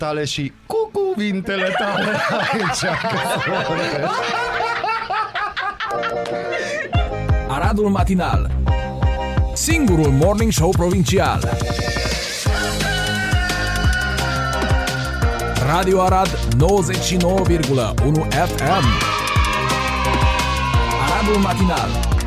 tale și cu cuvintele tale Aradul Matinal, singurul morning show provincial. Radio Arad 99,1 FM. Aradul Matinal.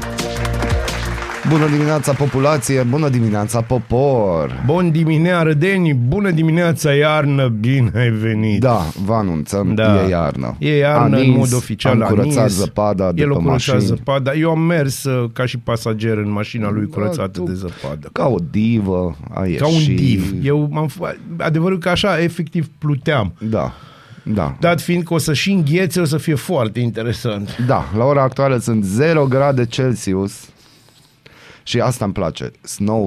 Bună dimineața, populație, bună dimineața, popor. Bun dimineața, rădeni, bună dimineața, iarnă, bine ai venit. Da, vă anunțăm, e iarnă. E iarnă în mod oficial. Am curățat zăpada de pe mașini. Zăpada. Eu am mers ca și pasager în mașina lui curățată de zăpadă. Ca o divă a ieșit. Ca un div. Adevărul că așa, efectiv, pluteam. Da. Dat fiind că o să și înghețe, o să fie foarte interesant. Da, la ora actuală sunt 0 grade Celsius. Și asta îmi place, snow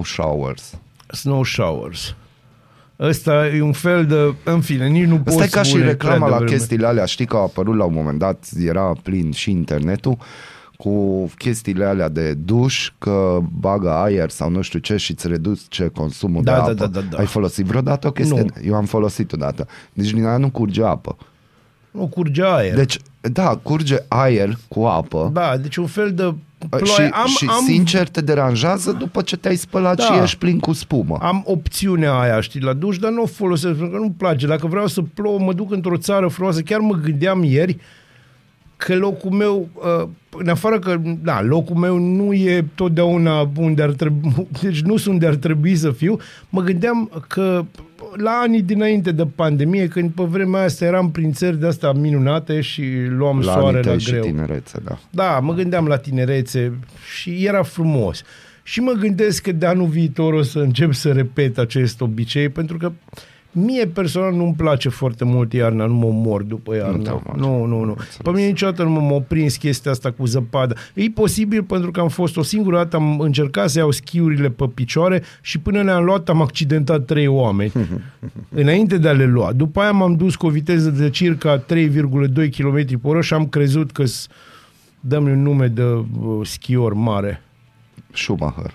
showers. Ăsta e un fel de, în fine, nici nu pot spune. Asta e ca și reclama la chestiile alea, știi că au apărut la un moment dat, era plin și internetul cu chestiile alea de duș, că bagă aer sau nu știu ce și îți reduce consumul de apă. Da. Ai folosit vreodată o chestie? Nu. Eu am folosit odată. Deci din aia nu curge apă. Nu curge aer. Deci, da, curge aer cu apă. Da, deci un fel de ploaie. Și sincer te deranjează după ce te-ai spălat și ești plin cu spumă. Am opțiunea aia, știi, la duș, dar nu o folosesc, pentru că nu-mi place. Dacă vreau să plouă, mă duc într-o țară frumoasă. Chiar mă gândeam ieri că locul meu, în afară că, da, locul meu nu e totdeauna unde ar trebui, deci nu sunt unde ar trebui să fiu, mă gândeam că la anii dinainte de pandemie, când pe vremea asta eram prin țări de-astea minunate și luam soare la greu. Și tinerețe, da. Da, mă gândeam la tinerețe și era frumos. Și mă gândesc că de anul viitor o să încep să repet acest obicei, pentru că mie personal nu-mi place foarte mult iarna, nu mă mor după iarnă. Nu. Pe mine niciodată nu m-a prins chestia asta cu zăpadă. E posibil pentru că am fost o singură dată, am încercat să iau schiurile pe picioare și până le-am luat am accidentat 3 oameni înainte de a le lua. După aia m-am dus cu o viteză de circa 3,2 km/h și am crezut că dăm un nume de schior mare. Schumacher.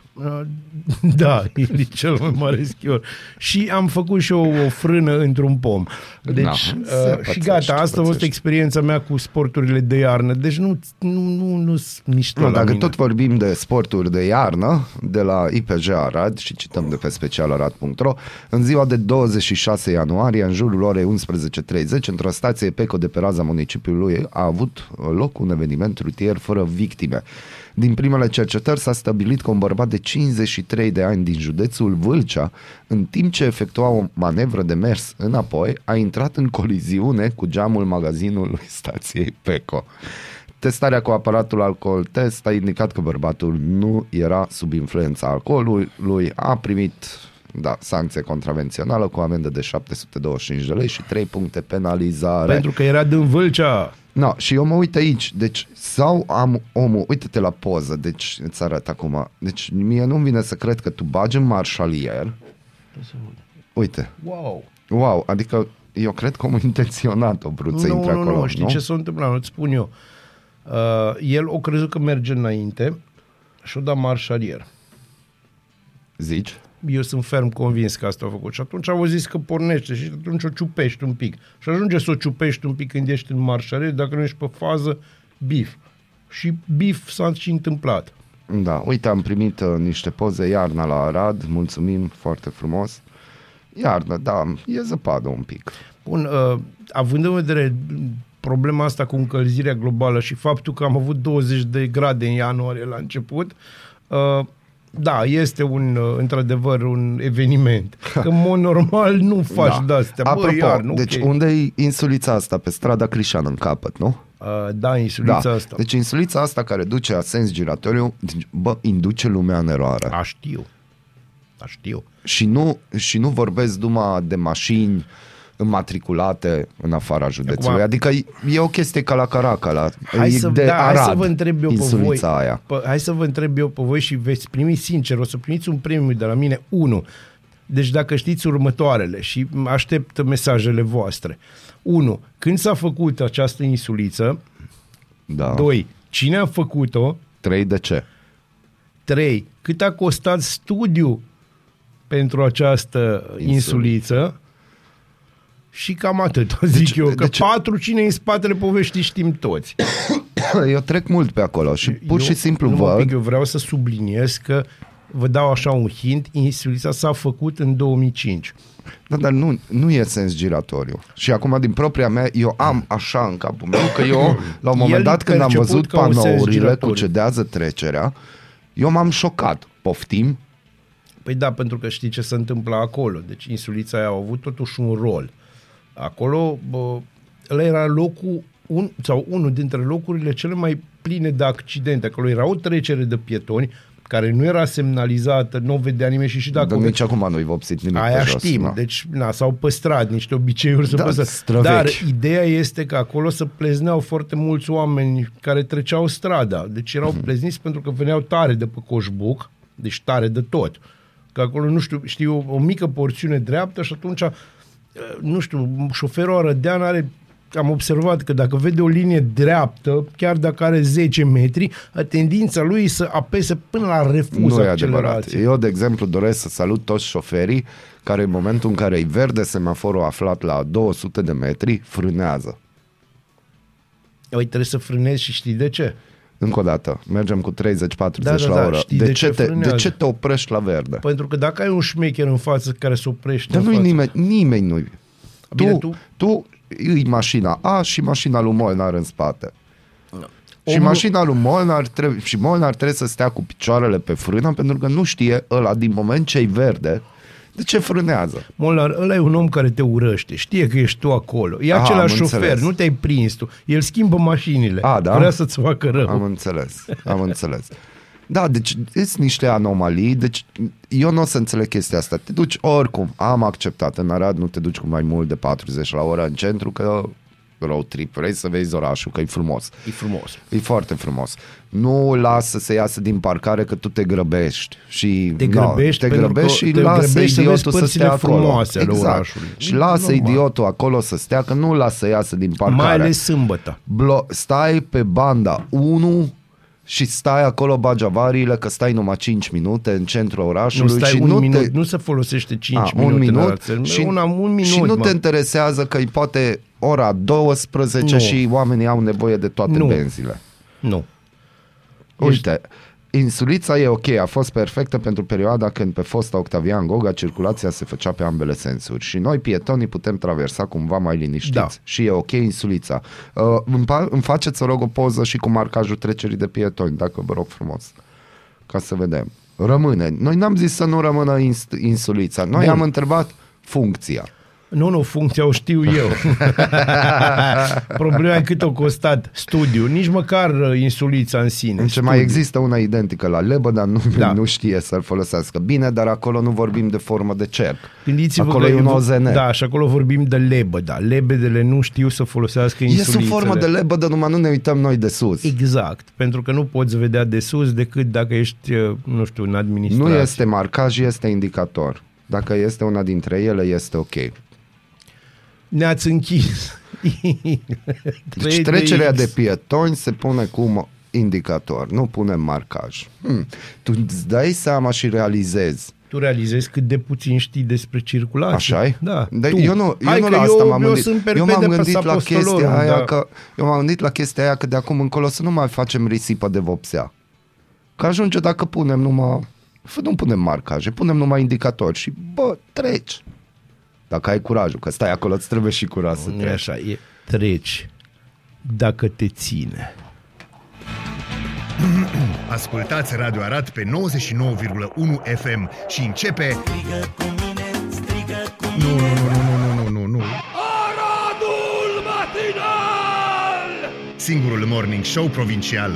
Da, e cel mai mare schior. Și am făcut și o frână într-un pom. Deci, și gata, asta a fost experiența mea cu sporturile de iarnă. Deci nu mișto la dacă mine. tot vorbim de sporturi de iarnă, de la IPJ Arad, și cităm de pe specialarad.ro, în ziua de 26 ianuarie, în jurul orei 11:30, într-o stație Epeco de pe raza municipiului, a avut loc un eveniment rutier fără victime. Din primele cercetări s-a stabilit că un bărbat de 53 de ani din județul Vâlcea, în timp ce efectua o manevră de mers înapoi, a intrat în coliziune cu geamul magazinului stației Peco. Testarea cu aparatul alcool test a indicat că bărbatul nu era sub influența alcoolului, a primit sancție contravențională cu amendă de 725 de lei și 3 puncte penalizare. Pentru că era din Vâlcea. No, și eu mă uit aici, deci, sau am omul, uite-te la poză, deci îți arăt acum, deci mie nu-mi vine să cred că tu bagi în marșalier, uite, wow, adică eu cred că omul intenționat o vrut să intre acolo. Nu, știi ce s-a întâmplat, îți spun eu, el o crezut că merge înainte și-o dat marșalier. Zici? Eu sunt ferm convins că asta a făcut. Și atunci au zis că pornește și atunci o ciupești un pic. Și ajunge să o ciupești un pic când ești în marșare, dacă nu ești pe fază, bif. Și bif s-a și întâmplat. Da, uite, am primit niște poze iarna la Arad, mulțumim, foarte frumos. Iarnă, da, e zăpadă un pic. Bun, având în vedere problema asta cu încălzirea globală și faptul că am avut 20 de grade în ianuarie la început, da, este într-adevăr un eveniment. Că în mod normal nu faci de-astea. Apropo, deci unde e insulița asta? Pe strada Crișan în capăt, nu? Da, insulița asta. Deci insulița asta care duce la sens giratoriu, induce lumea în eroare. A știu. Și nu vorbesc numai de mașini înmatriculate în afara județului. Adică e o chestie ca la Caracala. Hai să vă întreb eu pe voi. Hai să vă întreb eu pe voi și veți primi sincer, o să primiți un premiu de la mine. 1. Deci dacă știți următoarele și aștept mesajele voastre. 1. Când s-a făcut această insuliță? Da. 2. Cine a făcut-o? 3. De ce? 3. Cât a costat studiu pentru această insuliță? Și cam atât, zic eu, că 4 cine în spatele poveștii știm toți. Eu trec mult pe acolo și pur și simplu văd... Eu vreau să subliniez că vă dau așa un hint, Insulița s-a făcut în 2005. Da, dar nu e sens giratoriu. Și acum, din propria mea, eu am așa în capul meu că eu, la un moment dat, când am văzut panourile cu cedează trecerea, eu m-am șocat. Poftim? Păi da, pentru că știi ce se întâmplă acolo. Deci Insulița aia a avut totuși un rol. Acolo, ăla era locul, unul dintre locurile cele mai pline de accidente. Acolo era o trecere de pietoni care nu era semnalizată, nu vedea nimeni și dacă... Dar nici acum nu-i vopsit nimic aia pe jos. știm, Na. deci s-au păstrat niște obiceiuri să păstră. străvechi. Dar ideea este că acolo se plezneau foarte mulți oameni care treceau strada. Deci erau plezniți pentru că veneau tare de pe coșbuc, deci tare de tot. Că acolo, nu știu, o mică porțiune dreaptă și atunci, nu știu, șoferul arădean are... Am observat că dacă vede o linie dreaptă, chiar dacă are 10 metri, tendința lui să apese până la refuz Nu e accelerație. adevărat. Eu, de exemplu, doresc să salut toți șoferii care în momentul în care e verde semaforul aflat la 200 de metri, frânează. Oi, trebuie să frânezi și știi de ce? Încă o dată, mergem cu 30-40 la oră. Știi De ce te oprești la verde? Pentru că dacă ai un șmecher în față care se oprește Dar în nu-i față... nimeni nu-i. Bine, Tu îi mașina A și mașina lui Molnar în spate. No. Și mașina lui Molnar trebuie să stea cu picioarele pe frână pentru că nu știe ăla din moment ce-i verde de ce frânează. Molnar, ăla e un om care te urăște, știe că ești tu acolo. E același șofer, înțeles. nu te-ai prins tu. El schimbă mașinile. Da? Vrea să-ți facă rău. Am înțeles. Da, deci sunt niște anomalii, deci eu nu o să înțeleg chestia asta. Te duci oricum, am acceptat, în Arad nu te duci cu mai mult de 40 la oră în centru, că road trip, vrei să vezi orașul, că e frumos. E frumos. E foarte frumos. Nu lasă să iasă din parcare că tu te grăbești. Și, te grăbești și lasă idiotul să stea acolo. Exact. Și lasă idiotul acolo să stea, că nu lasă să iasă din parcare. Mai ales sâmbătă. Stai pe banda 1 și stai acolo, bagi avariile, că stai numai 5 minute în centrul orașului. Nu stai și un minut, nu se folosește 5 minute. Un minut, un minut și nu te interesează că e poate ora 12 și oamenii au nevoie de toate benzile. Nu. Uite, Insulița e ok, a fost perfectă pentru perioada când pe fosta Octavian Goga circulația se făcea pe ambele sensuri și noi pietonii putem traversa cumva mai liniștiți. Da. Și e ok Insulița. Îmi faceți, să rog, o poză și cu marcajul trecerii de pietoni, dacă vă rog frumos, ca să vedem. Rămâne. Noi n-am zis să nu rămână Insulița. Noi am întrebat funcția. Nu, funcția o știu eu. Problema e cât o costat studiu. Nici măcar Insulița în sine. Ce mai există una identică la Lebă, dar nu știe să-l folosească bine, dar acolo nu vorbim de formă de cerc. Gândiți-vă acolo e un OZN. Da, și acolo vorbim de lebăda. Lebedele nu știu să folosească insulițele. E sub formă de lebădă, numai nu ne uităm noi de sus. Exact, pentru că nu poți vedea de sus decât dacă ești, nu știu, în administrație. Nu este marcaj, este indicator. Dacă este una dintre ele, este ok. Ne-ați închis. Deci trecerea de pietoni se pune cu indicator, nu punem marcaj. Tu îți dai seama și realizezi. Tu realizezi cât de puțin știi despre circulație. Așa-i? Da. Eu nu la asta m-am gândit. Eu m-am gândit la chestia aia că eu m-am gândit la chestia aia că de acum încolo să nu mai facem risipă de vopsea. Că ajunge dacă punem numai nu punem marcaje, punem numai indicatori și treci. Dacă ai curajul, că stai acolo, îți trebuie și curaj să treci. Așa, treci dacă te ține. Ascultați Radio Arad pe 99,1 FM și începe... Strigă cu mine, strigă cu mine. Nu. Aradul Matinal! Singurul morning show provincial.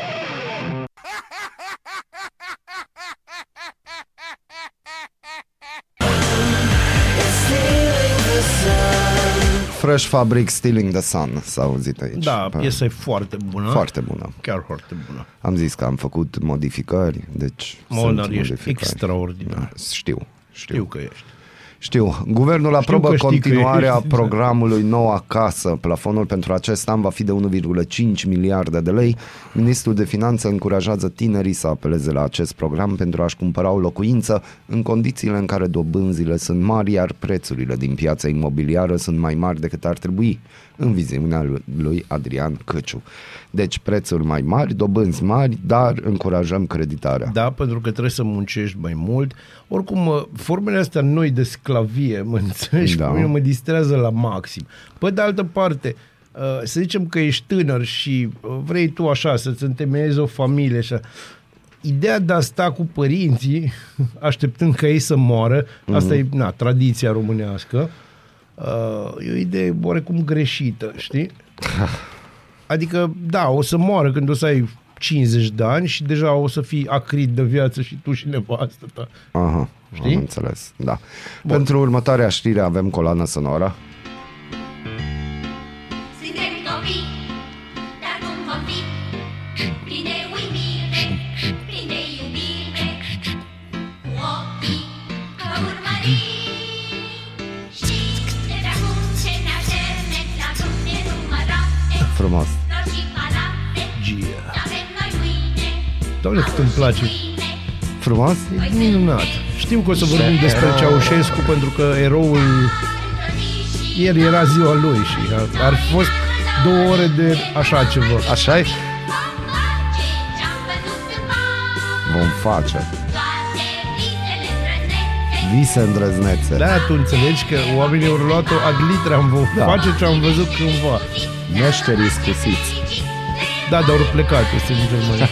Fresh Fabric, Stealing the Sun, s-a auzit aici. Da, piesa e foarte bună. Foarte bună. Chiar foarte bună. Am zis că am făcut modificări, deci Molnar, ești extraordinar. Știu Știu că ești. Știu. Guvernul aprobă că știi continuarea că ești, programului Noua Casă. Plafonul pentru acest an va fi de 1,5 miliarde de lei. Ministrul de Finanțe încurajează tinerii să apeleze la acest program pentru a-și cumpăra o locuință în condițiile în care dobânzile sunt mari, iar prețurile din piața imobiliară sunt mai mari decât ar trebui, în viziunea lui Adrian Căciu. Deci prețuri mai mari, dobânzi mari, dar încurajăm creditarea. Da, pentru că trebuie să muncești mai mult. Oricum, formele astea noi de sclavie, mă înțelegi? Da. Pe mine mă distrează la maxim. Pe de altă parte, să zicem că ești tânăr și vrei tu așa să-ți întemeiezi o familie așa, ideea de a sta cu părinții așteptând ca ei să moară, asta e tradiția românească, e o idee oarecum greșită, știi? Adică, da, o să moară când o să ai 50 de ani și deja o să fii acrit de viață și tu și nevastă ta. Aha, știi? am înțeles, da. Bun. Pentru următoarea știre avem coloană sonoră. Suntem copii, dar cum vom fi, plini de uimire, plini de iubire, cu ochii că urmărim. Știi de acum ce ne așerne la drum nenumărate, Frumos. flori și palate, avem noi mâine, Doamne, cât îmi place. Frumos? E minunat. Știm că o să vorbim despre Ceaușescu pentru că eroul ieri era ziua lui și ar fi fost 2 ore de așa ceva. Așa-i? Vom face. Vise îndrăznețe. Da, tu înțelegi că oamenii au luat-o ad literam, vom face ce am văzut cândva. Meșterii scusiți. Da, dar au plecat, este în Germania.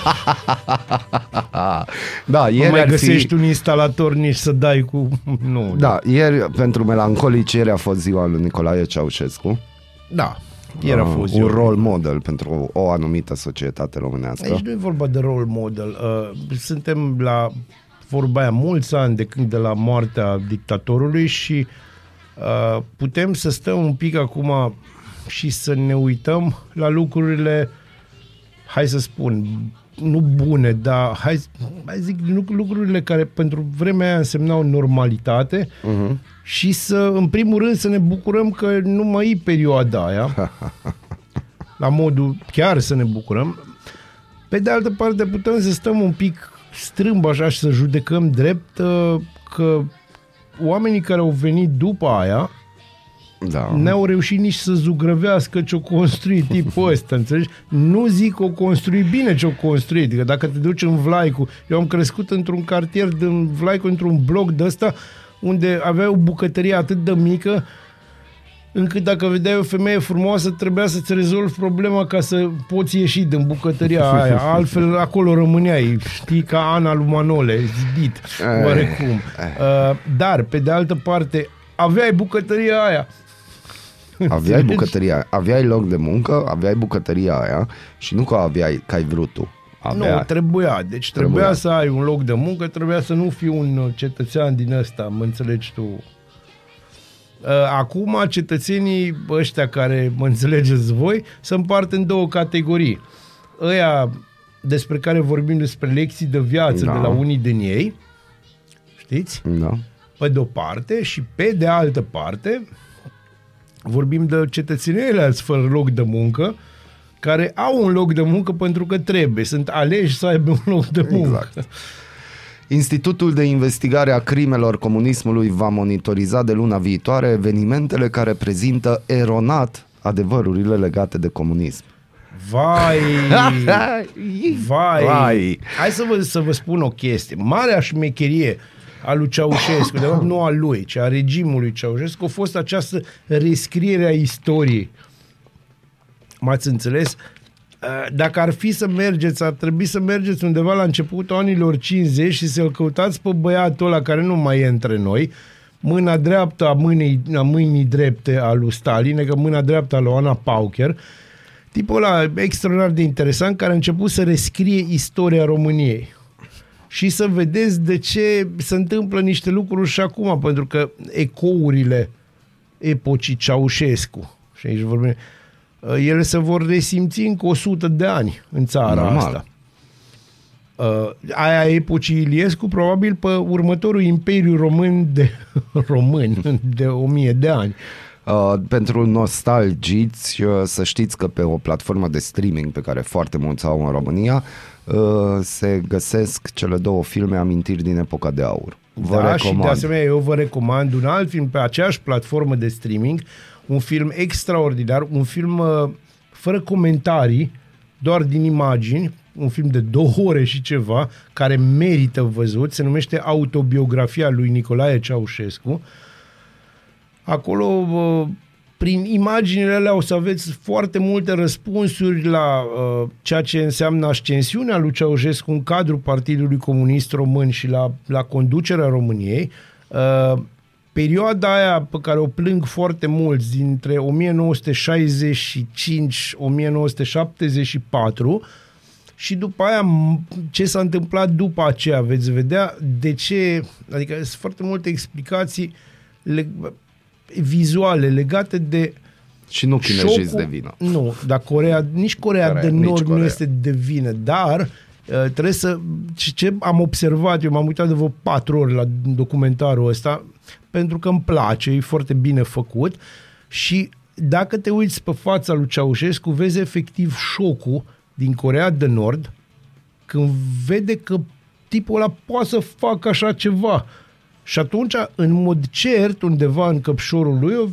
Da, Nu ieri mai ar găsești fi... un instalator nici să dai cu... Nu. Da, ieri, pentru melancolici, ieri a fost ziua lui Nicolae Ceaușescu. Da, ieri a fost un ziua. role model pentru o anumită societate românească. Aici nu e vorba de role model. Suntem la vorba aia mulți ani de la moartea dictatorului și putem să stăm un pic acum și să ne uităm la lucrurile, hai să spun, nu bune, dar hai zic lucrurile care pentru vremea aia însemnau normalitate și să, în primul rând, să ne bucurăm că nu mai e perioada aia, la modul chiar să ne bucurăm. Pe de altă parte, putem să stăm un pic strâmb așa și să judecăm drept că oamenii care au venit după aia n-au reușit nici să zugrăvească ce-o construit tipul ăsta, înțelegi? Nu zic că o construi bine ce-o construit, că dacă te duci în Vlaicu, eu am crescut într-un cartier din Vlaicu, într-un bloc de ăsta, unde avea o bucătărie atât de mică, încât dacă vedeai o femeie frumoasă, trebuia să-ți rezolvi problema ca să poți ieși din bucătăria aia. Altfel, acolo rămâneai, știi, ca Ana lui Manole, zidit, oarecum. Dar, pe de altă parte, aveai bucătăria aia. Aveai bucătăria, aveai loc de muncă, aveai bucătăria aia și nu că aveai că ai vrut tu. Nu, trebuia. Deci trebuia să ai un loc de muncă, trebuia să nu fii un cetățean din ăsta, mă înțelegi tu. Acum cetățenii ăștia care, mă înțelegeți voi, se împart în 2 categorii. Ăia despre care vorbim despre lecții de viață de la unii din ei, știți? Da. Pe de o parte, și pe de altă parte vorbim de cetățenii alți fără loc de muncă, care au un loc de muncă pentru că trebuie, sunt aleși să aibă un loc de muncă. Exact. Institutul de Investigare a Crimelor Comunismului va monitoriza de luna viitoare evenimentele care prezintă eronat adevărurile legate de comunism. Vai! Hai să vă spun o chestie. Marea șmecherie a lui Ceaușescu, de fapt nu a lui, ci a regimului Ceaușescu, a fost această rescriere a istoriei. M-ați înțeles? Dacă ar fi să mergeți, ar trebui să mergeți undeva la începutul anilor 50 și să-l căutați pe băiatul ăla care nu mai e între noi, mâna dreaptă a mâinii drepte a lui Stalin, că mâna dreaptă a lui Ana Paucher, tipul ăla extraordinar de interesant, care a început să rescrie istoria României. Și să vedeți de ce se întâmplă niște lucruri și acum, pentru că ecourile epocii Ceaușescu, și aici vorbim, ele se vor resimți încă 100 de ani în țara asta. Aia epocii Iliescu, probabil pe următorul Imperiu Român de 1000 de ani. Pentru nostalgiți, să știți că pe o platformă de streaming pe care foarte mulți au în România se găsesc cele 2 filme Amintiri din epoca de aur. Vă recomand. Și de asemenea eu vă recomand un alt film pe aceeași platformă de streaming, un film extraordinar, un film fără comentarii, doar din imagini, un film de 2 ore și ceva, care merită văzut, se numește Autobiografia lui Nicolae Ceaușescu. Acolo, prin imaginile alea, o să aveți foarte multe răspunsuri la ceea ce înseamnă ascensiunea lui Ceaușescu în cadrul Partidului Comunist Român și la conducerea României. Perioada aia pe care o plâng foarte mulți, dintre 1965-1974, și după aia ce s-a întâmplat după aceea, veți vedea de ce, adică sunt foarte multe explicații vizuale legate de și nu chineziți de vină. Nu, dar nici Coreea de Nord nu este de vină, dar trebuie să... Ce am observat, eu m-am uitat de vreo 4 ori la documentarul ăsta, pentru că îmi place, e foarte bine făcut și dacă te uiți pe fața lui Ceaușescu, vezi efectiv șocul din Coreea de Nord când vede că tipul ăla poate să facă așa ceva. Și atunci, în mod cert, undeva în căpșorul lui,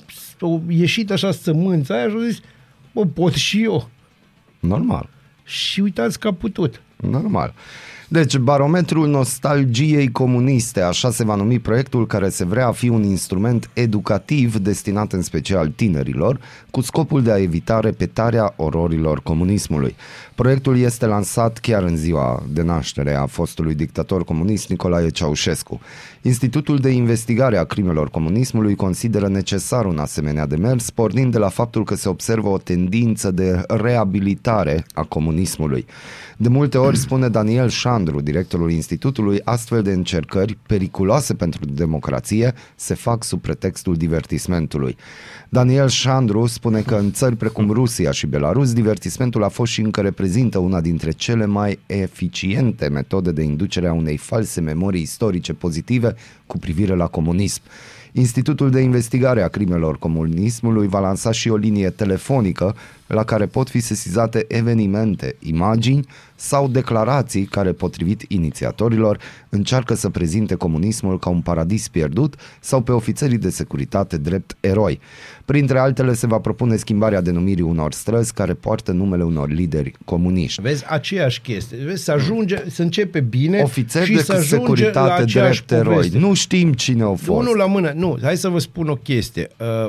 a ieșit așa sămânța aia și a zis, bă, pot și eu. Normal. Și uitați că a putut. Normal. Deci, barometrul nostalgiei comuniste, așa se va numi proiectul care se vrea a fi un instrument educativ destinat în special tinerilor, cu scopul de a evita repetarea ororilor comunismului. Proiectul este lansat chiar în ziua de naștere a fostului dictator comunist Nicolae Ceaușescu. Institutul de investigare a crimelor comunismului consideră necesar un asemenea demers, pornind de la faptul că se observă o tendință de reabilitare a comunismului. De multe ori, spune Daniel Șandru, directorul institutului, astfel de încercări periculoase pentru democrație se fac sub pretextul divertismentului. Daniel Șandru spune că în țări precum Rusia și Belarus, divertismentul a fost și încă reprezintă una dintre cele mai eficiente metode de inducere a unei false memorii istorice pozitive cu privire la comunism. Institutul de investigare a crimelor comunismului va lansa și o linie telefonică la care pot fi sesizate evenimente, imagini sau declarații care, potrivit inițiatorilor, încearcă să prezinte comunismul ca un paradis pierdut sau pe ofițerii de securitate drept eroi. Printre altele, se va propune schimbarea denumirii unor străzi care poartă numele unor lideri comuniști. Vezi, aceeași chestie. Vezi, să începe bine ofițeri și de să ajunge securitate la drept eroi. poveste. Nu știm cine au fost. Unul la mână. Nu, hai să vă spun o chestie.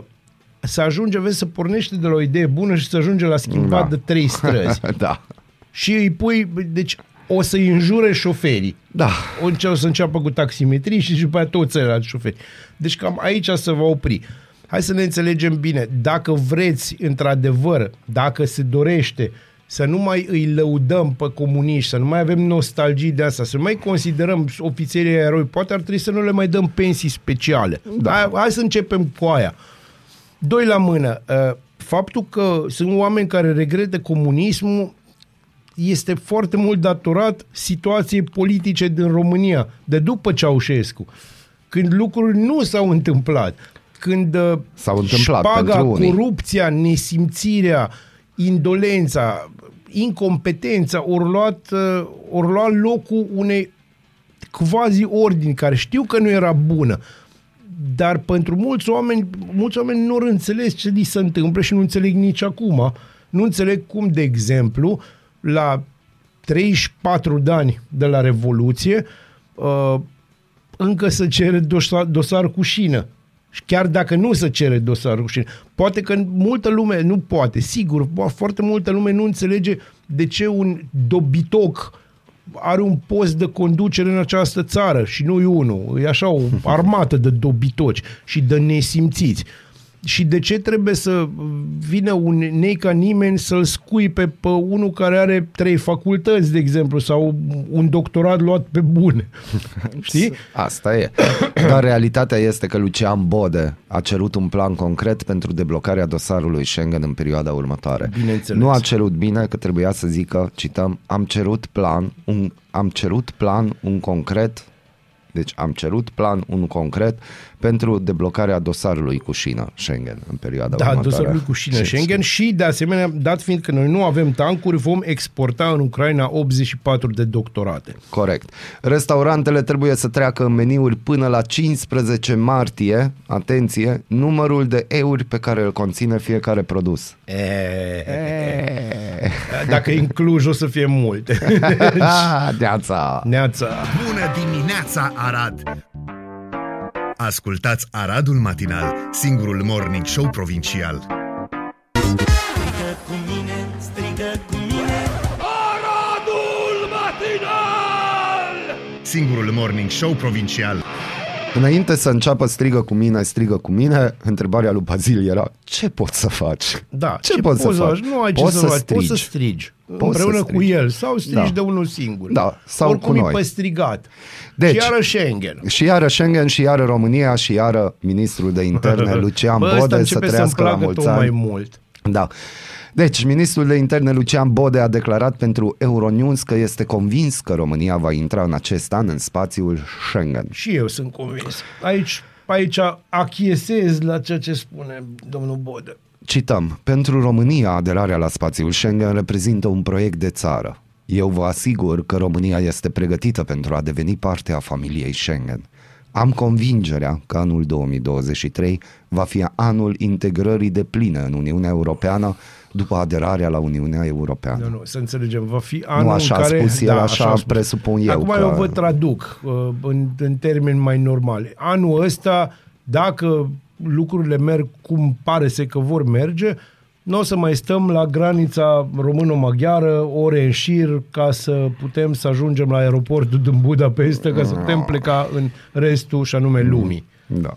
Să ajunge, vezi, să pornește de la o idee bună și să ajunge la schimbat de 3 străzi. Da. Și îi pui, deci o să-i înjure șoferii. Da. O să înceapă cu taximetrii și după aia toți ceilalți șoferi. Deci cam aici se va opri. Hai să ne înțelegem bine. Dacă vreți, într-adevăr, dacă se dorește să nu mai îi lăudăm pe comuniști, să nu mai avem nostalgii de asta, să nu mai considerăm ofițerii eroi, poate ar trebui să nu le mai dăm pensii speciale. Da. Hai să începem cu aia. 2 la mână. Faptul că sunt oameni care regretă comunismul este foarte mult datorat situației politice din România, de după Ceaușescu, când lucruri nu s-au întâmplat, când s-au întâmplat șpaga, pentru unii, corupția, nesimțirea, indolența, incompetența ori luat locul unei quasi-ordini care știu că nu era bună, dar pentru mulți oameni nu au înțeles ce li se întâmplă și nu înțeleg nici acum. Nu înțeleg cum, de exemplu, la 34 de ani de la Revoluție, încă se cere dosar cu șină. Și chiar dacă nu se cere dosar cu șină. Poate că multă lume, nu poate, sigur, foarte multă lume nu înțelege de ce un dobitoc are un post de conducere în această țară și nu e unul. E așa o armată de dobitoci și de nesimțiți. Și de ce trebuie să vină un nei ca nimeni să-l scuipe pe unul care are 3 facultăți, de exemplu, sau un doctorat luat pe bune? Știi? Asta e. Dar realitatea este că Lucian Bode a cerut un plan concret pentru deblocarea dosarului Schengen în perioada următoare. Bineînțeles. Nu a cerut bine, că trebuia să zică, cităm, am cerut plan, un concret. Deci am cerut plan, un concret pentru deblocarea dosarului cu șină Schengen în perioada următoare. Da, dosarului cu șină Schengen și, de asemenea, dat fiind că noi nu avem tancuri, vom exporta în Ucraina 84 de doctorate. Corect. Restaurantele trebuie să treacă în meniuri până la 15 martie, atenție, numărul de euri pe care îl conține fiecare produs. Dacă e în Cluj o să fie multe. Neața! Neața! Bună dimineața, Arad! Ascultați Aradul Matinal, singurul morning show provincial. Aradul Matinal! Singurul morning show provincial. Înainte să înceapă strigă cu mine, întrebarea lui Bazil era, ce poți să faci? Da, ce poți să faci? Nu ai ce să faci, poți să strigi. Împreună cu el sau strigi de unul singur. Da, sau oricum cu noi. e pe strigat. Deci, și iară Schengen. Și iară Schengen, și iară România, și iară ministrul de interne Lucian Bode să trăiască la mulți ani. Mai mult. Da. Deci, ministrul de interne Lucian Bode a declarat pentru Euronews că este convins că România va intra în acest an în spațiul Schengen. Și eu sunt convins. Aici achiesez la ceea ce spune domnul Bode. Cităm, pentru România aderarea la spațiul Schengen reprezintă un proiect de țară. Eu vă asigur că România este pregătită pentru a deveni parte a familiei Schengen. Am convingerea că anul 2023 va fi anul integrării depline în Uniunea Europeană după aderarea la Uniunea Europeană. Nu, să înțelegem, va fi anul nu așa în care... a spus el, așa presupun eu. Acum eu vă traduc în termeni mai normale. Anul ăsta, dacă lucrurile merg cum pare să că vor merge, nu o să mai stăm la granița româno-maghiară ore în șir ca să putem să ajungem la aeroportul din Budapesta, ca să putem pleca în restul, și anume lumii. Da.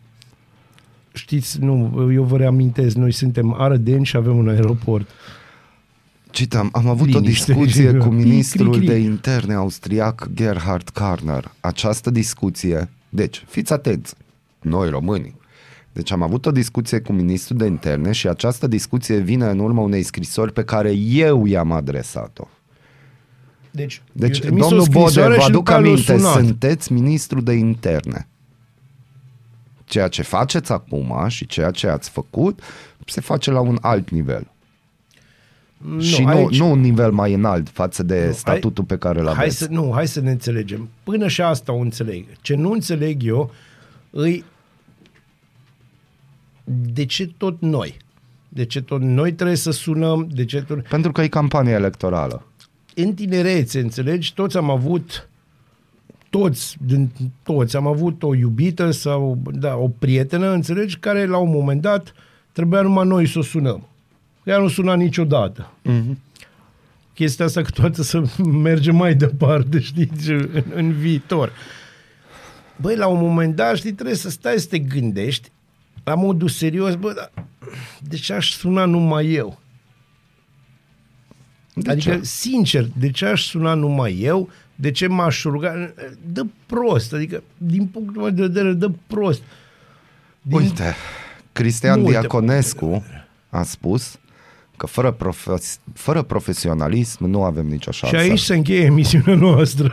Știți, nu, eu vă reamintesc, noi suntem arădeni și avem un aeroport. Citam, am avut o discuție cu ministrul de interne austriac Gerhard Karner. Această discuție, deci, fiți atenți, noi românii. Deci am avut o discuție cu ministrul de interne și această discuție vine în urma unei scrisori pe care eu i-am adresat-o. Deci domnul Bode, vă aduc aminte, sunteți ministrul de interne. Ceea ce faceți acum și ceea ce ați făcut se face la un alt nivel. Și nu un nivel mai înalt față de statutul pe care îl aveți. Hai să ne înțelegem. Până și asta o înțeleg. Ce nu înțeleg eu îi de ce tot noi? De ce tot noi trebuie să sunăm? Pentru că e campania electorală. În tinerețe, înțelegi? Toți am avut o iubită sau o prietenă, înțelegi, care la un moment dat trebuia numai noi să o sunăm. Ea nu suna niciodată. Mm-hmm. Chestia asta că toată să merge mai departe, știi, în viitor. Băi, la un moment dat, știi, trebuie să stai să te gândești la modul serios, de ce aș suna numai eu? Sincer, de ce aș suna numai eu? De ce m-aș ruga? Dă prost, adică, din punctul meu de vedere, dă prost. Uite, Cristian Diaconescu a spus că fără profesionalism nu avem nicio șansă. Și aici se încheie emisiunea noastră.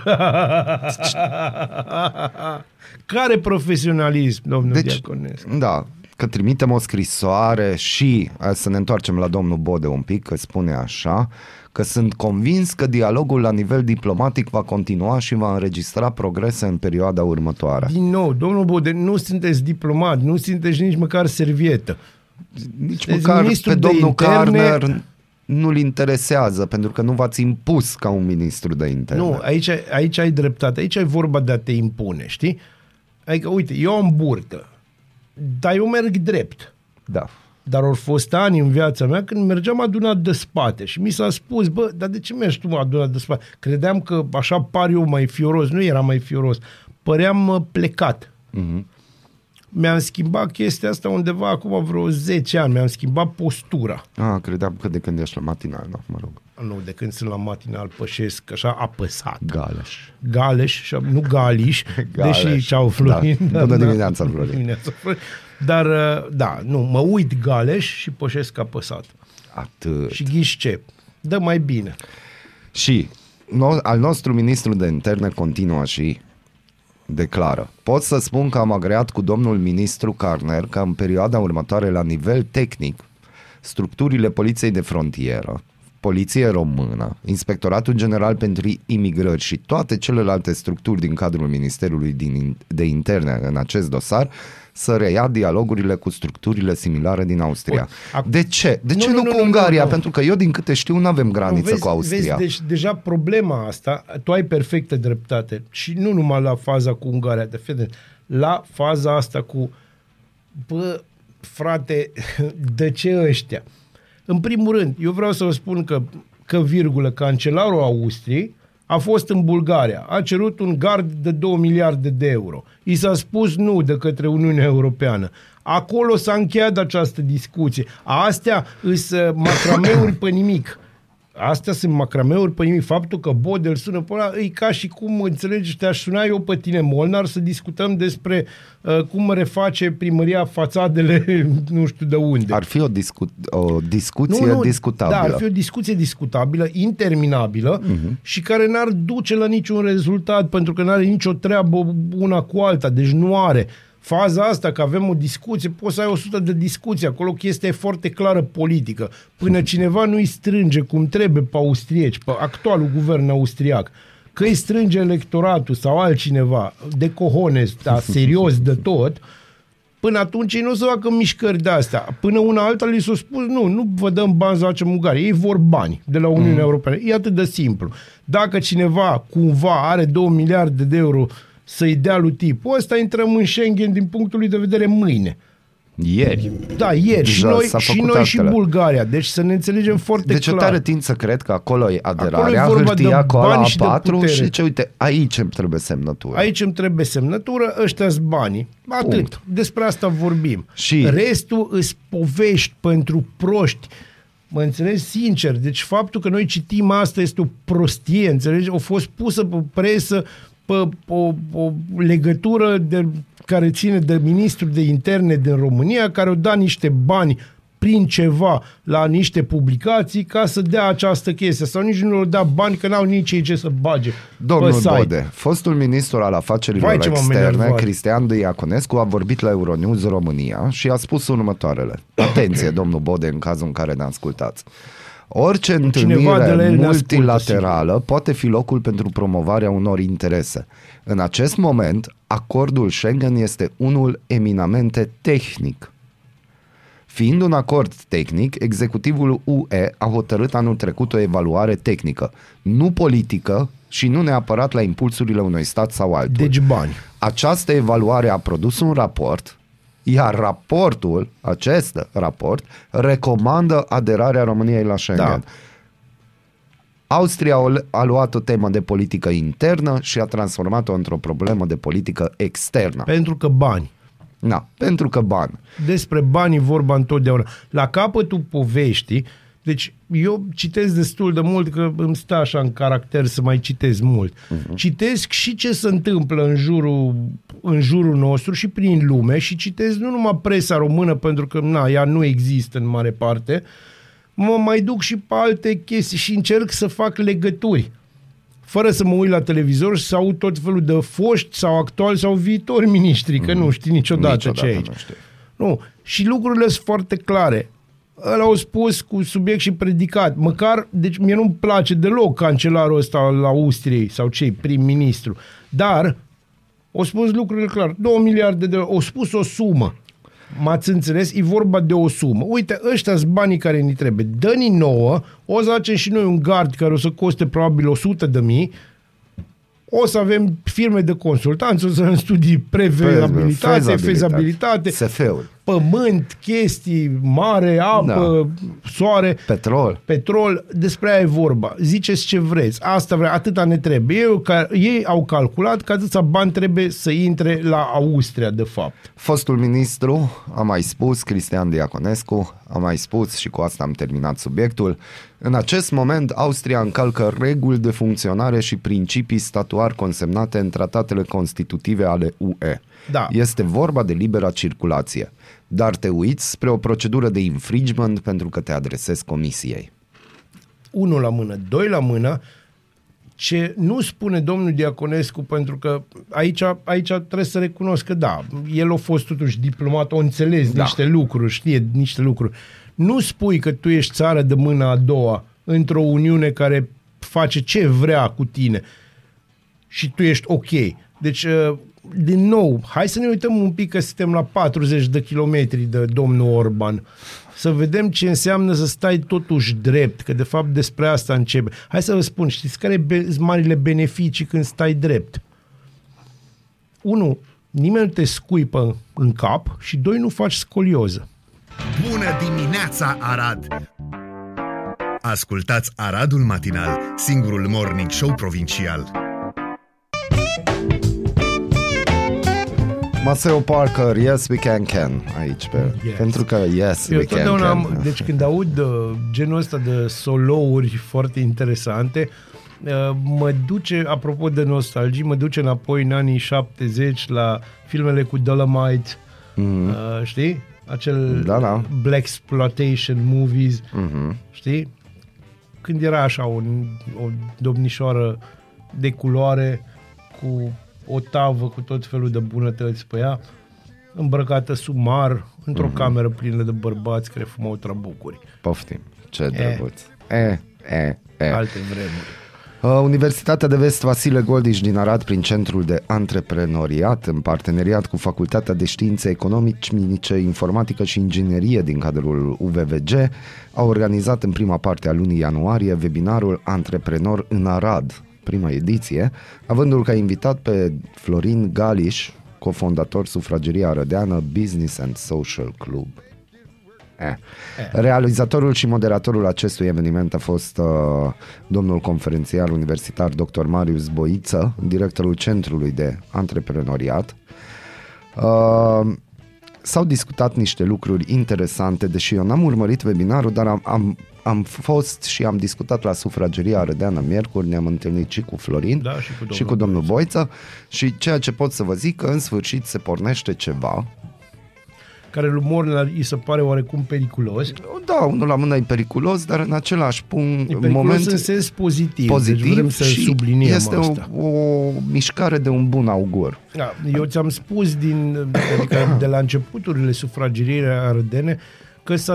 Care profesionalism, domnul Diaconescu? Da, că trimitem o scrisoare și să ne întoarcem la domnul Bode un pic, că spune așa, că sunt convins că dialogul la nivel diplomatic va continua și va înregistra progrese în perioada următoare. Din nou, domnul Bode, nu sunteți diplomat, nu sunteți nici măcar servietă. Nici măcar pe domnul Karner nu-l interesează, pentru că nu v-ați impus ca un ministru de interne. Nu, aici ai dreptate, aici ai vorba de a te impune, știi? Adică, uite, eu am burtă, dar eu merg drept. Da. Dar au fost ani în viața mea când mergeam adunat de spate și mi s-a spus, dar de ce mergi tu adunat de spate? Credeam că așa par eu mai fioros, nu era mai fioros, păream plecat. Mm-hmm. Mi-am schimbat chestia asta undeva acum vreo 10 ani, mi-am schimbat postura. Credeam că de când ești la matinal, mă rog. Nu, de când sunt la matinal pășesc așa apăsat. Galeș, nu Galiș, deși ceau Florin. Da. Bună dimineața, Florin. Dar, da, nu, mă uit Galeș și pășesc apăsat. Atât. Și ghiși ce? Dă mai bine. Și al nostru ministru de interne continuă și declară: pot să spun că am agreat cu domnul ministru Carner că în perioada următoare, la nivel tehnic, structurile Poliției de Frontieră, Poliție Română, Inspectoratul General pentru Imigrări și toate celelalte structuri din cadrul Ministerului de Interne în acest dosar să reia dialogurile cu structurile similare din Austria. De ce? De ce nu cu Ungaria? Pentru că eu, din câte știu, nu avem graniță cu Austria. Vezi, deci deja problema asta, tu ai perfectă dreptate și nu numai la faza cu Ungaria, de fede, la faza asta cu frate, de ce ăștia? În primul rând, eu vreau să vă spun că cancelarul Austriei a fost în Bulgaria, a cerut un gard de 2 miliarde de euro. I s-a spus nu de către Uniunea Europeană. Acolo s-a încheiat această discuție. Astea sunt macrameuri pe nimic. Astea sunt macrameuri pe nimic. Faptul că Bodel sună pe ăla, e ca și cum, înțelegi, te-aș suna eu pe tine, Molnar, să discutăm despre cum reface primăria fațadele nu știu de unde. Ar fi o discuție discutabilă. Da, ar fi o discuție discutabilă, interminabilă și care n-ar duce la niciun rezultat, pentru că n-are nicio treabă una cu alta. Deci nu are. Faza asta, că avem o discuție, poți să ai 100 de discuții, acolo chestia e foarte clară politică. Până cineva nu îi strânge cum trebuie pe austrieci, pe actualul guvern austriac, că îi strânge electoratul sau altcineva, de cojones, da, serios de tot, până atunci ei nu o să facă mișcări de astea. Până una alta li s-a spus, nu vă dăm bani să facem Ungaria, ei vor bani de la Uniunea Europeană. E atât de simplu. Dacă cineva cumva are 2 miliarde de euro să-i dea lui tipul ăsta, intrăm în Schengen din punctul lui de vedere mâine. Ieri. Da, ieri. Și noi și Bulgaria. Deci să ne înțelegem foarte clar. Deci eu tare tind să cred că acolo e aderarea, hârtia cu ala A4 și zice, uite, aici îmi trebuie semnătură. Aici îmi trebuie semnătură, ăștia-s banii. Atât. Punct. Despre asta vorbim. Și restul îs povești pentru proști. Mă înțelegi? Sincer. Deci faptul că noi citim asta este o prostie, înțelegi? A fost pusă pe presă o legătură care ține de ministrul de interne din România, care o da niște bani prin ceva la niște publicații ca să dea această chestie. Sau nici nu le-au dat bani, că n-au nici ei ce să bage. Domnul Bode, fostul ministru al afacerilor externe, Cristian Diaconescu, a vorbit la Euronews România și a spus următoarele. Atenție, domnul Bode, în cazul în care ne ascultați. Orice întâlnire multilaterală poate fi locul pentru promovarea unor interese. În acest moment, acordul Schengen este unul eminamente tehnic. Fiind un acord tehnic, executivul UE a hotărât anul trecut o evaluare tehnică, nu politică și nu neapărat la impulsurile unui stat sau altul. Deci bani. Această evaluare a produs un raport, iar acest raport recomandă aderarea României la Schengen. Da. Austria a luat o temă de politică internă și a transformat-o într-o problemă de politică externă. Pentru că bani. Da, pentru că bani. Despre bani vorba întotdeauna. La capătul poveștii, deci eu citesc destul de mult, că îmi stă așa în caracter să mai citesc mult. Citesc și ce se întâmplă în jurul nostru și prin lume și citesc nu numai presa română, pentru că ea nu există în mare parte, mă mai duc și pe alte chestii și încerc să fac legături. Fără să mă uit la televizor și să aud tot felul de foști sau actuali sau viitori miniștri, că nu știi niciodată ce e aici. Nu. Și lucrurile sunt foarte clare. Ăla au spus cu subiect și predicat. Măcar, deci mie nu-mi place deloc cancelarul ăsta al Austriei sau cei prim-ministru. Dar au spus lucrurile clar. 2 miliarde de euro. Au spus o sumă. M-ați înțeles? E vorba de o sumă. Uite, ăștia sunt banii care ni trebuie. Dă-ni nouă, o să facem și noi un gard care o să coste probabil 100.000. O să avem firme de consultanță, o să avem studii fezabilitate. SF-ul. pământ, chestii, mare, apă, soare, petrol, despre aia e vorba. Ziceți ce vreți, asta vrea, atâta ne trebuie. Ei au calculat că atâția bani trebuie să intre la Austria, de fapt. Fostul ministru a mai spus, Cristian Diaconescu, a mai spus, și cu asta am terminat subiectul, în acest moment Austria încalcă reguli de funcționare și principii statuari consemnate în tratatele constitutive ale UE. Da. Este vorba de libera circulație, dar te uiți spre o procedură de infringement pentru că te adresezi comisiei. 1 la mână, 2 la mână, ce nu spune domnul Diaconescu, pentru că aici trebuie să recunosc că da, el a fost totuși diplomat, o înțeles niște lucruri, știe niște lucruri. Nu spui că tu ești țară de mâna a doua într-o uniune care face ce vrea cu tine și tu ești ok. Deci, din nou, hai să ne uităm un pic că suntem la 40 de kilometri de domnul Orban. Să vedem ce înseamnă să stai totuși drept, că de fapt despre asta începe. Hai să vă spun, știți care sunt marile beneficii când stai drept? 1. Nimeni nu te scuipă în cap și 2. Nu faci scolioză. Bună dimineața, Arad! Ascultați Aradul Matinal, singurul morning show provincial. Maceo Parker, yes we can aici pentru că yes eu we can. Deci când aud genul ăsta de solouri foarte interesante, mă duce, apropo de nostalgie, mă duce înapoi în anii 70 la filmele cu Dolomite, știi? Acel blaxploitation movies, știi? Când era așa o domnișoară de culoare cu o tavă cu tot felul de bunătăți pe ea, îmbrăcată sumar, într-o cameră plină de bărbați care fumau trabucuri. Poftim, ce drăguț. Alte vremuri. Universitatea de Vest Vasile Goldiș din Arad, prin Centrul de Antreprenoriat, în parteneriat cu Facultatea de Științe Economice, Informatică și Inginerie din cadrul UVVG, a organizat în prima parte a lunii ianuarie webinarul Antreprenor în Arad, prima ediție, avându-l ca invitat pe Florin Galiș, cofondator Sufrageria Arădeană Business and Social Club. Realizatorul și moderatorul acestui eveniment a fost domnul conferențiar universitar dr. Marius Boiță, directorul Centrului de Antreprenoriat. S-au discutat niște lucruri interesante, deși eu n-am urmărit webinarul, dar am fost și am discutat la Sufrageria Arădeană miercuri, ne-am întâlnit și cu Florin și cu domnul Boiță și ceea ce pot să vă zic că în sfârșit se pornește ceva care umorul îi se pare oarecum periculos. Da, unul la mână e periculos, dar în același moment în sens pozitiv deci vrem să subliniem este asta. O mișcare de un bun augur. Da, eu ți-am spus adică de la începuturile Sufrageriei Arădene că s-a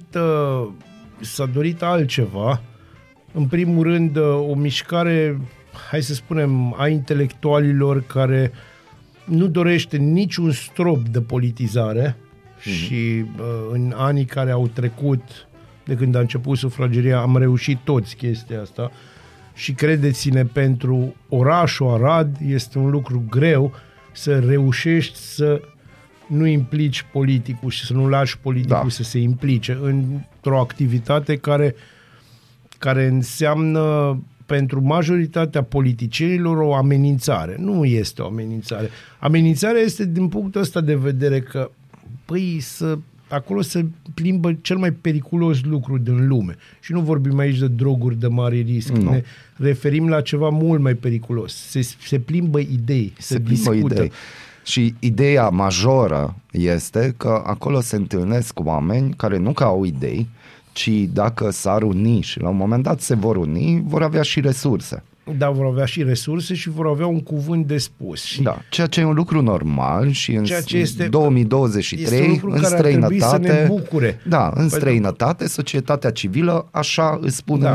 dorit altceva. În primul rând, o mișcare, hai să spunem, a intelectualilor care nu dorește niciun strop de politizare și în anii care au trecut de când a început sufrageria am reușit toți chestia asta și credeți-ne, pentru orașul Arad este un lucru greu să reușești să nu implici politicul și să nu lași politicul să se implice într-o activitate care înseamnă pentru majoritatea politicienilor o amenințare. Nu este o amenințare. Amenințarea este din punctul ăsta de vedere că acolo se plimbă cel mai periculos lucru din lume. Și nu vorbim aici de droguri de mare risc. Nu. Ne referim la ceva mult mai periculos. Se plimbă idei, se discută. Idei. Și ideea majoră este că acolo se întâlnesc oameni care nu că au idei, ci dacă s-ar uni și la un moment dat se vor uni, vor avea și resurse. Da, vor avea și resurse și vor avea un cuvânt de spus. Și ceea ce e un lucru normal și în 2023 în străinătate, să ne bucure. Da, în străinătate, societatea civilă așa îți spune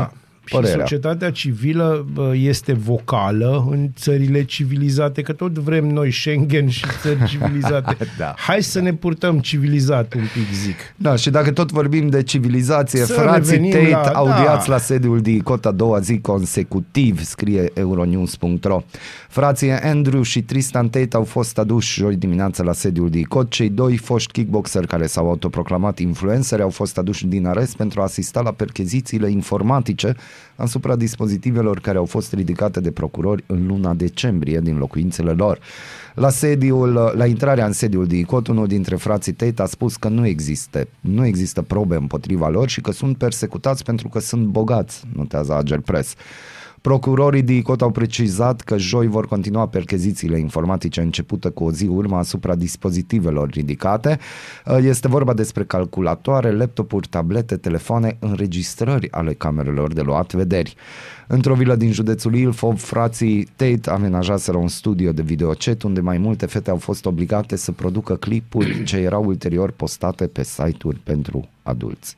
Părerea. Și societatea civilă este vocală în țările civilizate, că tot vrem noi Schengen și țări civilizate. Da. Hai să ne purtăm civilizat un pic, zic. Da, și dacă tot vorbim de civilizație, Să frații revenim Tate audiați da. la sediul DICOT a doua zi consecutiv, scrie Euronews.ro. Frații Andrew și Tristan Tate au fost aduși joi dimineața la sediul DICOT. Cei doi foști kickboxeri care s-au autoproclamat influenceri au fost aduși din arest pentru a asista la perchezițiile informatice asupra dispozitivelor care au fost ridicate de procurori în luna decembrie din locuințele lor. La intrarea în sediul DICOT, unul dintre frații Tate a spus că nu există probe împotriva lor și că sunt persecutați pentru că sunt bogați, notează Agerpres. Procurorii DICOT au precizat că joi vor continua perchezițiile informatice începută cu o zi urmă asupra dispozitivelor ridicate. Este vorba despre calculatoare, laptopuri, tablete, telefoane, înregistrări ale camerelor de luat vederi. Într-o vilă din județul Ilfov, frații Tate amenajaseră un studio de videochat unde mai multe fete au fost obligate să producă clipuri ce erau ulterior postate pe site-uri pentru adulți.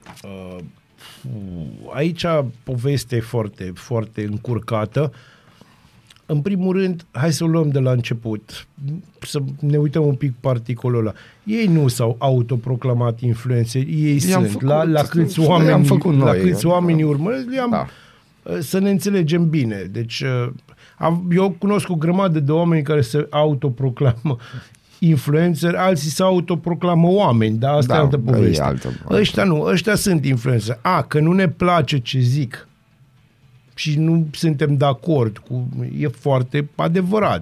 Aici poveste foarte, foarte încurcată. În primul rând, hai să o luăm de la început, să ne uităm un pic particolul ăla. Ei nu s-au autoproclamat influențeri, ei sunt. Făcut, la câți oameni, noi, câți oameni urmăresc, să ne înțelegem bine. Deci, eu cunosc o grămadă de oameni care se autoproclamă influencer, alții se autoproclamă oameni, dar asta e altă poveste. Ăștia nu, ăștia sunt influencer. Că nu ne place ce zic și nu suntem de acord cu, e foarte adevărat.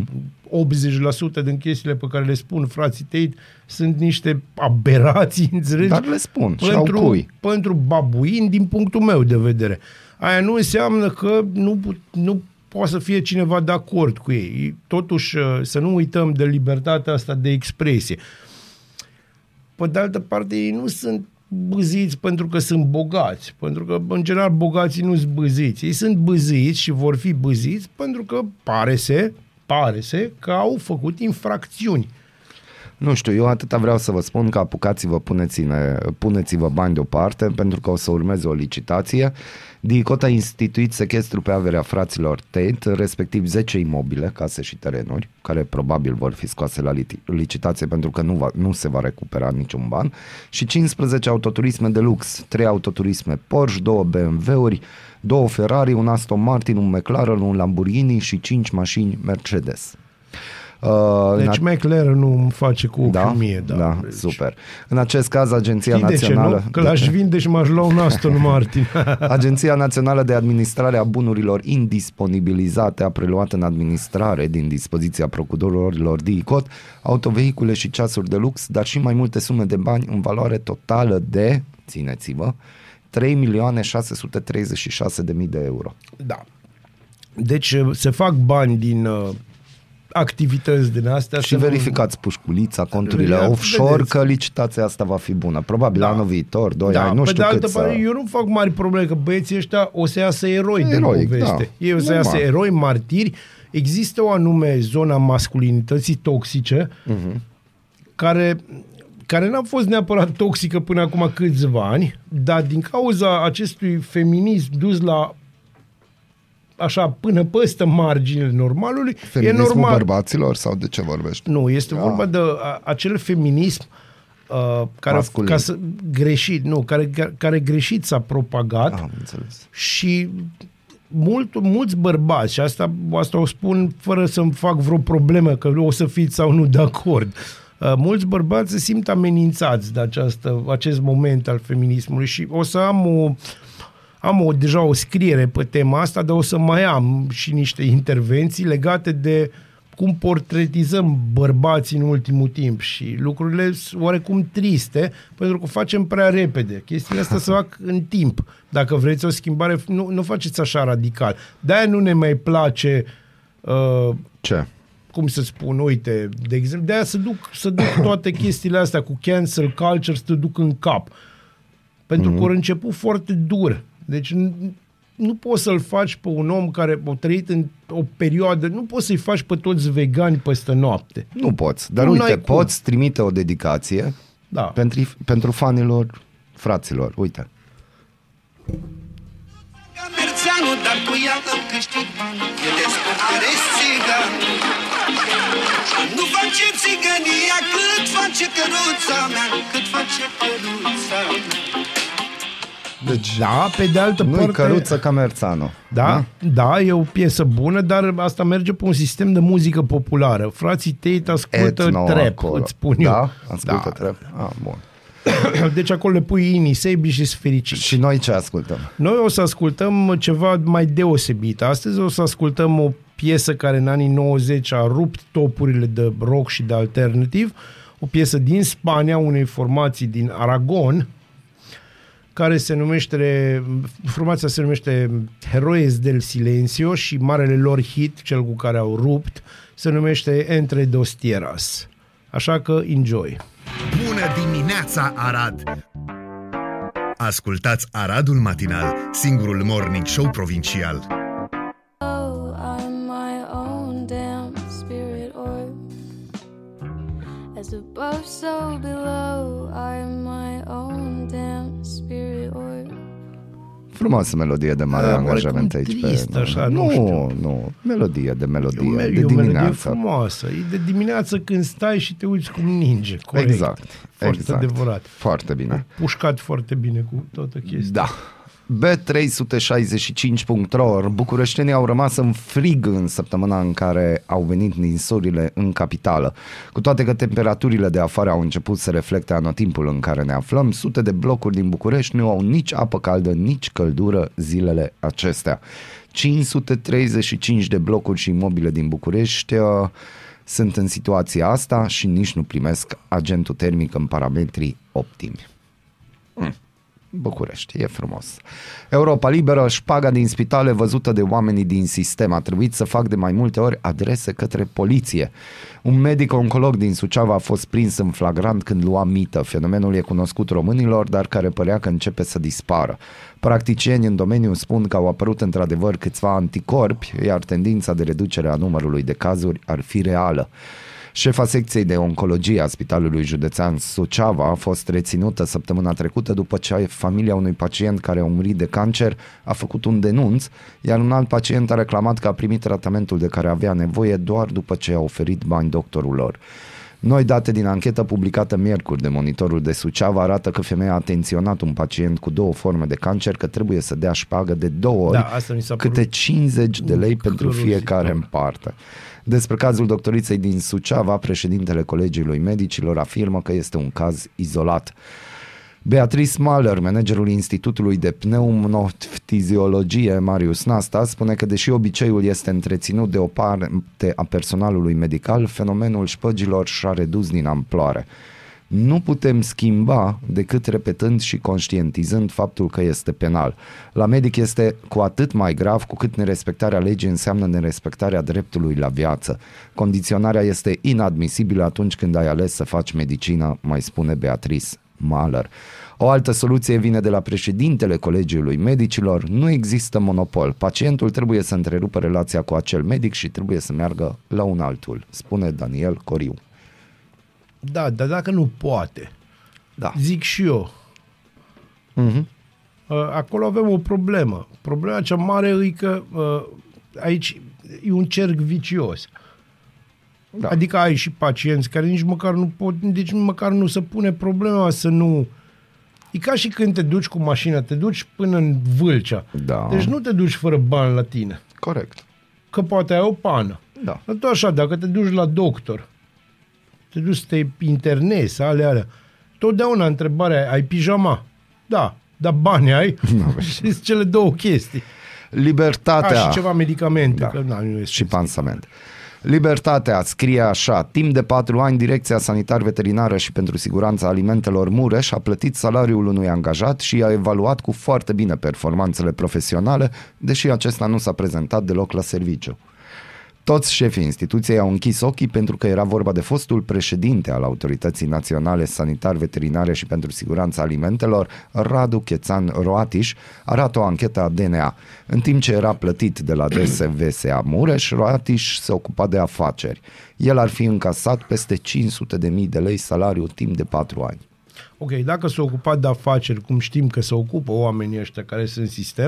80% din chestiile pe care le spun frații Tate sunt niște aberații, înțelegi? Dar le spun și au cui. Pentru babuini, din punctul meu de vedere. Aia nu înseamnă că nu poate să fie cineva de acord cu ei. Totuși, să nu uităm de libertatea asta de expresie. Pe de altă parte, ei nu sunt bâziți pentru că sunt bogați. Pentru că, în general, bogații nu sunt bâziți. Ei sunt bâziți și vor fi bâziți pentru că pare că au făcut infracțiuni. Nu știu, eu atâta vreau să vă spun că apucați-vă, puneți-vă bani deoparte pentru că o să urmeze o licitație. DICOT a instituit sechestru pe averea fraților Tate, respectiv 10 imobile, case și terenuri, care probabil vor fi scoase la licitație pentru că nu se va recupera niciun ban, și 15 autoturisme de lux, 3 autoturisme Porsche, 2 BMW-uri, 2 Ferrari, un Aston Martin, un McLaren, un Lamborghini și 5 mașini Mercedes. Deci McLaren nu îmi face cu ochiul mie. Da, super. În acest caz, Agenția Națională... Că l-aș vinde și m-aș lua un Aston Martin. Agenția Națională de Administrare a Bunurilor Indisponibilizate a preluat în administrare din dispoziția procurorilor DICOT autovehicule și ceasuri de lux, dar și mai multe sume de bani în valoare totală de, țineți-vă, 3.636.000 de euro. Da. Deci se fac bani din... activități din astea. Și verificați pușculița, conturile offshore, vedeți că licitația asta va fi bună. Probabil anul viitor, 2 ani, nu știu cât să... Eu nu fac mari probleme, că băieții ăștia o să iasă eroi din poveste. Ei o să iasă eroi, martiri. Există o anume zona masculinității toxice, care n-a fost neapărat toxică până acum câțiva ani, dar din cauza acestui feminism dus la așa, până peste marginile normalului, feminismul e normal. Bărbaților sau de ce vorbești? Nu, este vorba de acel feminism care greșit s-a propagat. Am înțeles. Și mulți bărbați, și asta o spun fără să-mi fac vreo problemă, că o să fiți sau nu de acord. Mulți bărbați se simt amenințați de acest moment al feminismului și o să am deja o scriere pe tema asta, dar o să mai am și niște intervenții legate de cum portretizăm bărbații în ultimul timp și lucrurile sunt oarecum triste pentru că facem prea repede. Chestiile astea se fac în timp. Dacă vreți o schimbare, nu faceți așa radical. De-aia nu ne mai place ce? Cum să spun, uite, de exemplu, de-aia să duc toate chestiile astea cu cancel culture, să te duc în cap. Pentru că au început foarte dur. Deci nu poți să-l faci pe un om care a trăit în o perioadă, nu poți să-i faci pe toți vegani peste noapte. Nu poți, dar uite, poți trimite o dedicație pentru fanilor fraților. Uite. câștig bani, e descoperesc țigan. Nu face țigănia cât face căruța mea, cât face căruța mea. Deci, da, pe de altă Nu-i parte... căruță ca Merzano. Da, e o piesă bună, dar asta merge pe un sistem de muzică populară. Frații Tate ascultă Etno trap, acolo. îți spun eu. Da? Ascultă trap? Bun. Deci acolo le pui Ini, Sebi și Sfericici. Și noi ce ascultăm? Noi o să ascultăm ceva mai deosebit. Astăzi o să ascultăm o piesă care în anii 90 a rupt topurile de rock și de alternativ, o piesă din Spania, unei formații din Aragon, care se numește, formația se numește Heroes del Silencio și marele lor hit, cel cu care au rupt, se numește Entre dos Tierras. Așa că enjoy! Bună dimineața, Arad! Ascultați Aradul Matinal, singurul morning show provincial. Oh, I'm my own damn spirit orb. As above, so below, I'm my own damn spirit orb. Frumoasă melodie de mare angajament aici. Trist, așa, nu știu. Nu, melodie de E o melodie melodie frumoasă. E de dimineață când stai și te uiți cum ninge. Corect. Exact. Foarte adevărat. Foarte bine. Pușcat foarte bine cu toată chestia. Da. B365.ro. Bucureștenii au rămas în frig în săptămâna în care au venit ninsorile în capitală. Cu toate că temperaturile de afară au început să reflecte anotimpul în care ne aflăm, sute de blocuri din București nu au nici apă caldă, nici căldură zilele acestea. 535 de blocuri și imobile din București sunt în situația asta și nici nu primesc agentul termic în parametri optimi. București, e frumos. Europa Liberă, șpaga din spitale văzută de oamenii din sistem. A trebuit să fac de mai multe ori adrese către poliție. Un medic oncolog din Suceava a fost prins în flagrant când lua mită. Fenomenul e cunoscut românilor, dar care părea că începe să dispară. Practicieni în domeniu spun că au apărut într-adevăr câțiva anticorpi, iar tendința de reducere a numărului de cazuri ar fi reală. Șefa secției de oncologie a Spitalului Județean Suceava a fost reținută săptămâna trecută după ce familia unui pacient care a murit de cancer a făcut un denunț, iar un alt pacient a reclamat că a primit tratamentul de care avea nevoie doar după ce a oferit bani doctorul lor. Noi date din anchetă publicată miercuri de Monitorul de Suceava arată că femeia a atenționat un pacient cu 2 forme de cancer că trebuie să dea șpagă de 2 ori, câte 50 de lei pentru fiecare în parte. Despre cazul doctoriței din Suceava, președintele Colegiului Medicilor afirmă că este un caz izolat. Beatrice Mahler, managerul Institutului de Pneumoftiziologie Marius Nasta, spune că deși obiceiul este întreținut de o parte a personalului medical, fenomenul șpăgilor și-a redus din amploare. Nu putem schimba decât repetând și conștientizând faptul că este penal. La medic este cu atât mai grav cu cât nerespectarea legii înseamnă nerespectarea dreptului la viață. Condiționarea este inadmisibilă atunci când ai ales să faci medicină, mai spune Beatrice Mahler. O altă soluție vine de la președintele Colegiului Medicilor. Nu există monopol. Pacientul trebuie să întrerupă relația cu acel medic și trebuie să meargă la un altul, spune Daniel Coriu. Da, dar dacă nu poate, zic și eu, acolo avem o problemă. Problema cea mare e că aici e un cerc vicios. Da. Adică ai și pacienți care nici măcar nu pot, deci măcar nu se pune problema să nu... E ca și când te duci cu mașina, te duci până în Vâlcea. Da. Deci nu te duci fără bani la tine. Corect. Că poate ai o pană. Da. Dar tot așa, dacă te duci la doctor, te duci să te internezi, alea. Totdeauna întrebarea, ai pijama? Da. Dar bani ai? Și cele două chestii. Libertatea. Și ceva medicamente. Da. Că, nu și pansament. Libertatea scrie așa: timp de 4 ani Direcția Sanitar-Veterinară și pentru Siguranța Alimentelor Mureș a plătit salariul unui angajat și a evaluat cu foarte bine performanțele profesionale, deși acesta nu s-a prezentat deloc la serviciu. Toți șefii instituției au închis ochii pentru că era vorba de fostul președinte al Autorității Naționale Sanitar-Veterinare și pentru Siguranța Alimentelor, Radu Chețan Roatiș, arată o anchetă a DNA. În timp ce era plătit de la DSVSA Mureș, Roatiș se ocupa de afaceri. El ar fi încasat peste 500.000 de lei salariu timp de 4 ani. Ok, dacă s-a ocupat de afaceri, cum știm că se ocupă oamenii ăștia care sunt în sistem,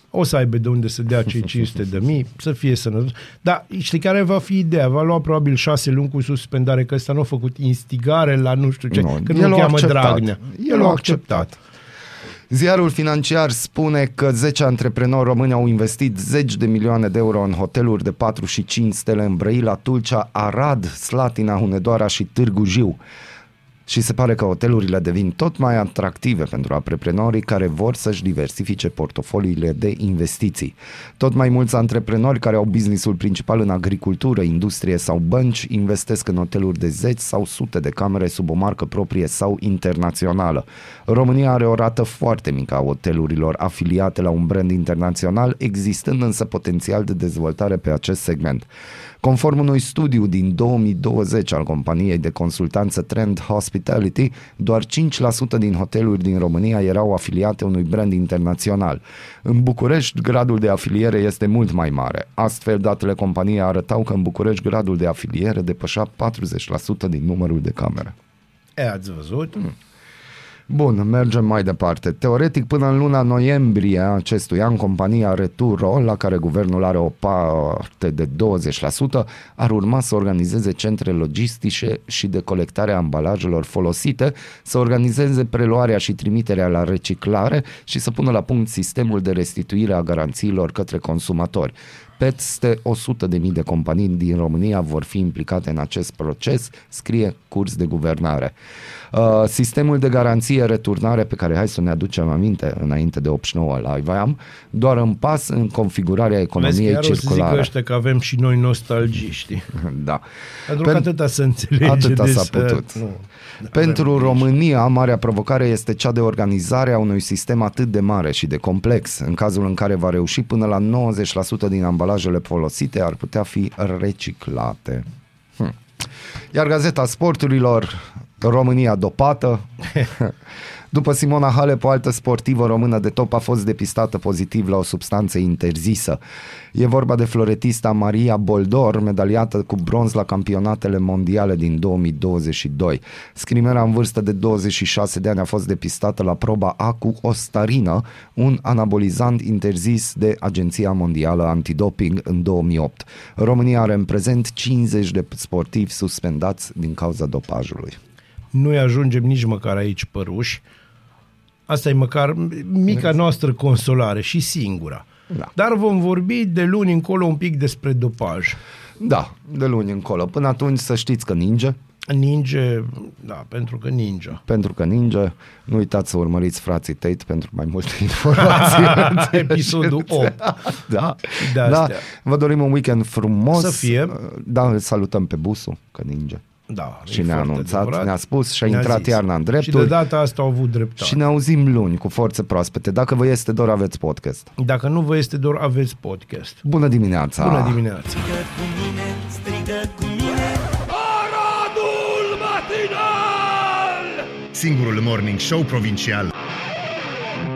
o să aibă de unde să dea cei 500.000, să fie sănătos. Dar știi care va fi ideea? Va lua probabil 6 luni cu suspendare, că ăsta nu a făcut instigare la nu știu ce, că nu cheamă Dragnea. El a acceptat. Ziarul Financiar spune că 10 antreprenori români au investit 10 de milioane de euro în hoteluri de 4 și 5 stele în Brăila, Tulcea, Arad, Slatina, Hunedoara și Târgu Jiu. Și se pare că hotelurile devin tot mai atractive pentru antreprenorii care vor să-și diversifice portofoliile de investiții. Tot mai mulți antreprenori care au businessul principal în agricultură, industrie sau bănci investesc în hoteluri de 10 sau sute de camere sub o marcă proprie sau internațională. România are o rată foarte mică a hotelurilor afiliate la un brand internațional, existând însă potențial de dezvoltare pe acest segment. Conform unui studiu din 2020 al companiei de consultanță Trend Hospitality, doar 5% din hoteluri din România erau afiliate unui brand internațional. În București, gradul de afiliere este mult mai mare. Astfel, datele companiei arătau că în București gradul de afiliere depășea 40% din numărul de camere. Ați văzut? Bun, mergem mai departe. Teoretic, până în luna noiembrie acestui an, compania Returo, la care guvernul are o parte de 20%, ar urma să organizeze centre logistice și de colectare a ambalajelor folosite, să organizeze preluarea și trimiterea la reciclare și să pună la punct sistemul de restituire a garanțiilor către consumatori. Peste 100.000 de companii din România vor fi implicate în acest proces, scrie Curs de Guvernare. Sistemul de garanție returnare pe care hai să ne aducem aminte înainte de 89 live am, doar în pas în configurarea economiei circulare. Vezi că iar o să zic ăștia că avem și noi nostalgii, știi? Da. Pentru că atâta să înțelege. Atâta s-a putut. Pentru România, marea provocare este cea de organizare a unui sistem atât de mare și de complex. În cazul în care va reuși, până la 90% din ambalajele folosite ar putea fi reciclate. Iar Gazeta Sporturilor, România dopată. După Simona Halep, o altă sportivă română de top a fost depistată pozitiv la o substanță interzisă. E vorba de floretista Maria Boldor, medaliată cu bronz la campionatele mondiale din 2022. Scrimera în vârstă de 26 de ani a fost depistată la proba A cu ostarină, un anabolizant interzis de Agenția Mondială Antidoping în 2008. România are în prezent 50 de sportivi suspendați din cauza dopajului. Nu ajungem nici măcar aici păruși. Asta e măcar mica noastră consolare și singura. Da. Dar vom vorbi de luni încolo un pic despre dopaj. Da, de luni încolo. Până atunci să știți că ninge. Ninge, da, pentru că ninge. Pentru că ninge. Nu uitați să urmăriți frații Tate pentru mai multe informații. Episodul 8. Da. Da. Vă dorim un weekend frumos. Să fie. Da, îl salutăm pe Busu, că ninge. Da, și ne-a anunțat, adevărat. ne-a spus și a intrat iarna în drepturi. Și de data asta au avut dreptate. Și ne auzim luni cu forțe proaspete. Dacă vă este dor, aveți podcast. Dacă nu vă este dor, aveți podcast. Bună dimineața! Bună dimineața! Strigă cu mine, Aradul Matinal! Singurul morning show provincial.